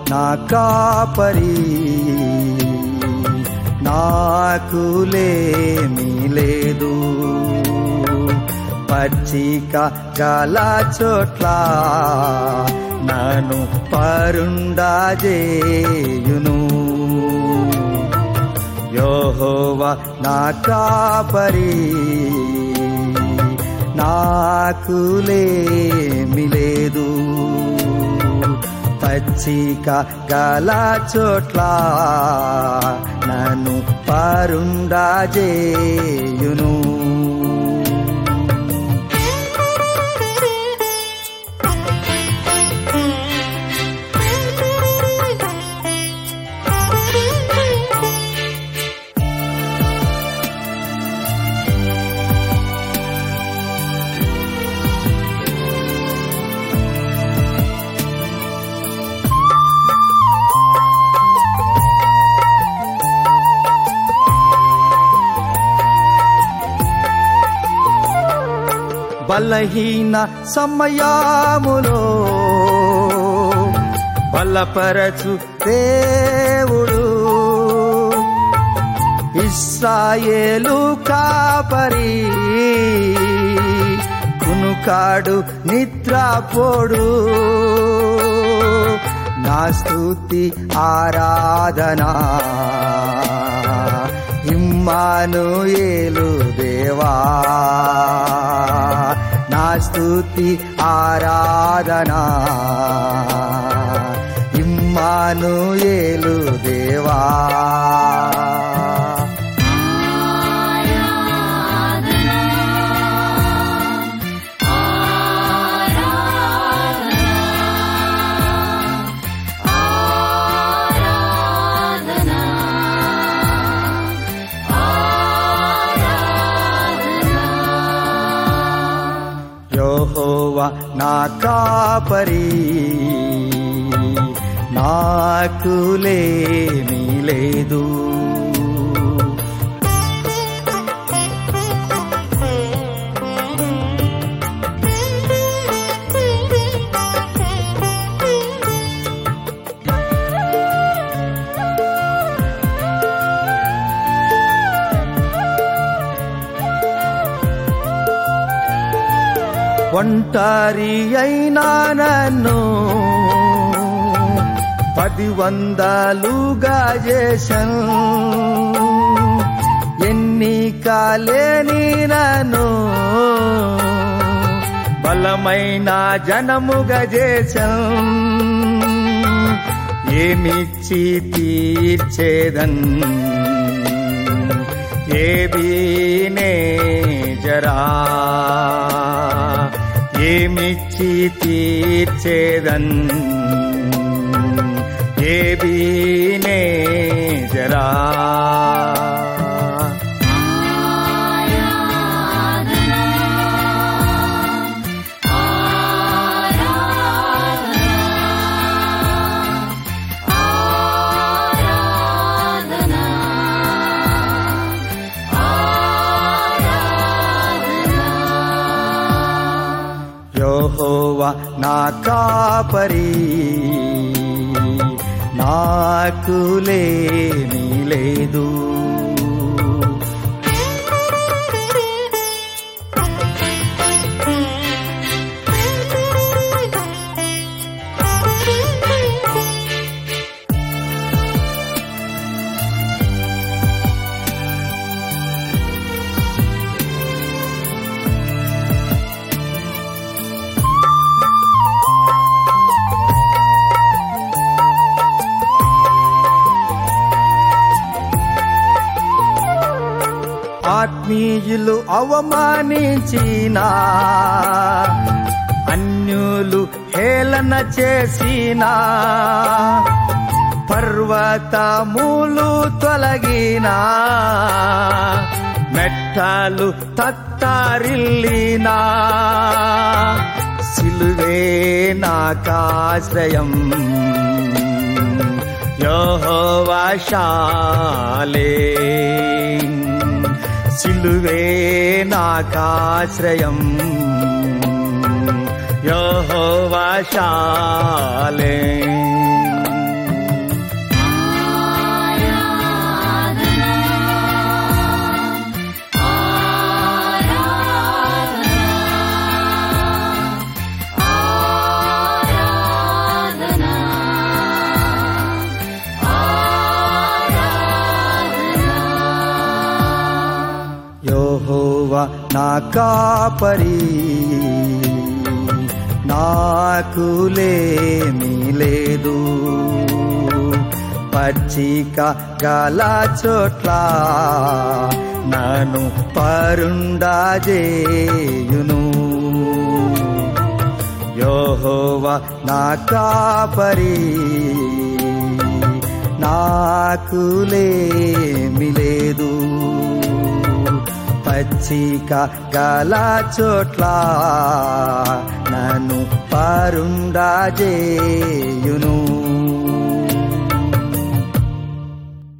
నా కాపరి నాకులేమీ లేదు పచ్చిక గల చోట్ల నన్ను పరుండజేయును యెహోవా నా కాపరి నాకులేమీ లేదు పచ్చిక గల చోట్ల నన్ను పరుండజేయును బలహీన సమయములో బలపరచు దేవుడు ఇశ్రాయేలు కాపరి కునుకాడు నిద్రపోడు నా స్తుతి ఆరాధనా ఇమ్మానుయేలు దేవా నా స్తుతి ఆరాధనా ఇమ్మానుయేలు దేవా యెహోవా నా కాపరి నాకులేమీ లేదు ఒంటరి అయినా నన్ను 10,100లుగా చేశాను ఎన్నికలేని నన్ను బలమైన జనముగా చేశాను ఏమిచ్చి తీర్చేదన్ ఏబీనే జరా ఏమిచ్చి తీర్చేదన్ ఏబీనే జరా యెహోవా నా కాపరి నాకులేమీ లేదు ఆత్మీయులు అవమానించిన అన్యులు హేళన చేసిన పర్వతములు తొలగిన మెట్టలు తత్తరిల్లిన సిలువే నాకాశ్రయం యెహోవా షాలేం సిలువే నాకాశ్రయం యెహోవా షాలేం కాపరి నాకులేమీ లేదు పచ్చిక గల చోట్ల నన్ను పరుండజేయును యెహోవా నా కాపరి నాకులేమీ లేదు పచ్చిక గల చోట్ల నన్ను పరుండజేయును